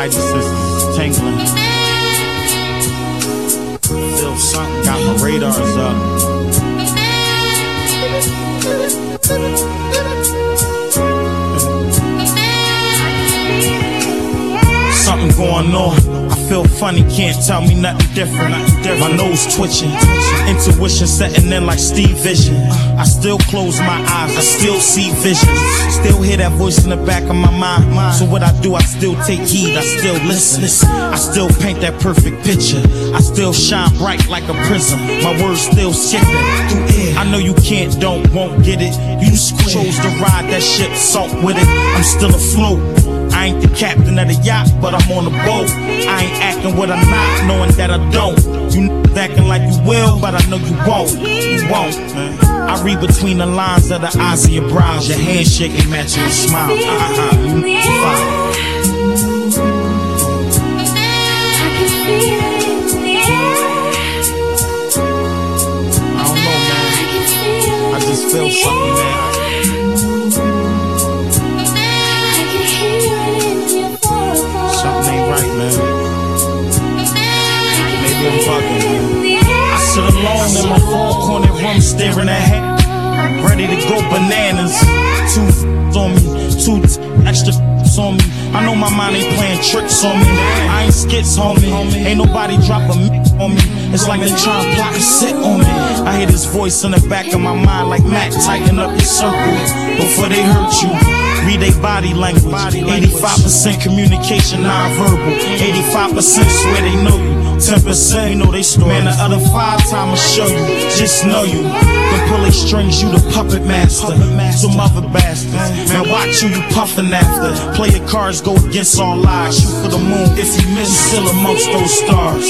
Spidey senses tingling. Feel something, got my radars up. Something going on. I feel funny, can't tell me nothing different. My nose twitching, intuition setting in like Steve Vision. I still close my eyes, I still see visions. Still hear that voice in the back of my mind. So what I do, I still take heed, I still listen. I still paint that perfect picture. I still shine bright like a prism. My words still skipping through air. I know you can't, don't, won't get it. You chose to ride that ship, salt with it. I'm still afloat. I ain't the captain of the yacht, but I'm on the boat. I ain't acting what I'm not, knowing that I don't. You acting like you will, but I know you won't. You won't, man. I read between the lines of the eyes of your brows. Your handshake ain't matching your smile. You fine. I don't know, man. I just feel something, man. I'm fucking. I sit alone in my four-cornered room staring at him, ready to go bananas. Two on me, two extra on me. I know my mind ain't playing tricks on me. I ain't skits, homie. Ain't nobody drop a on me. It's like they trying to plot a set on me. I hear this voice in the back of my mind like Matt, tighten up your circle before they hurt you. Read they body language. 85% communication non-verbal. 85% swear they know you. 10% you know they story. Man, the other 5 times I'ma show you. Just know you. Can pull they strings, you the puppet master. Some other bastards. Man, watch who you puffin' after. Play your cards, go against all odds. Shoot for the moon. If you miss, still amongst those stars.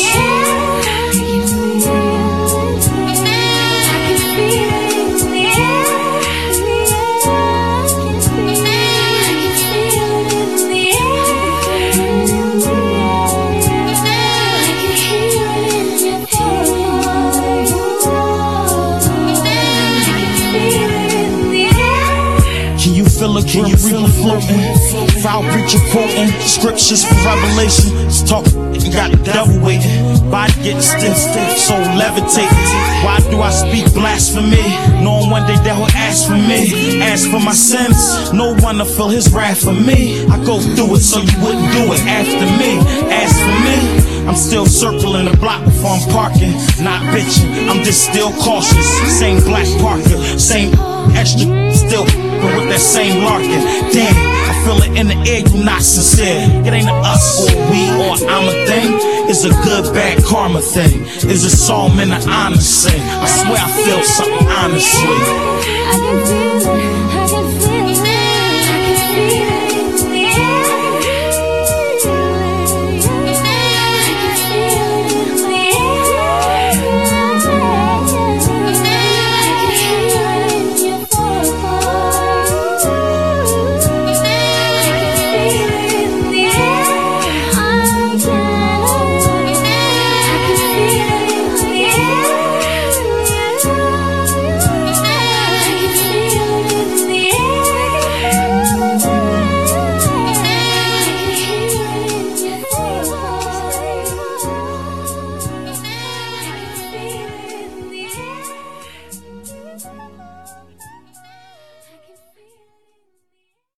Can you feel it floating? Foul preacher quoting scriptures for revelation. Just talk and got the devil waiting. Body getting stiff, soul levitating. Why do I speak blasphemy? Knowing one day that will ask for me. Ask for my sins, no one to feel his wrath for me. I go through it so you wouldn't do it after me. Ask for me. I'm still circling the block before I'm parking. Not bitching, I'm just still cautious. Same black Parker, same extra, still with that same larkin. Damn, I feel it in the air, you not sincere. It ain't a us or we or I'm a thing. It's a good, bad karma thing. It's a psalm in the honor sing. I swear I feel something honestly.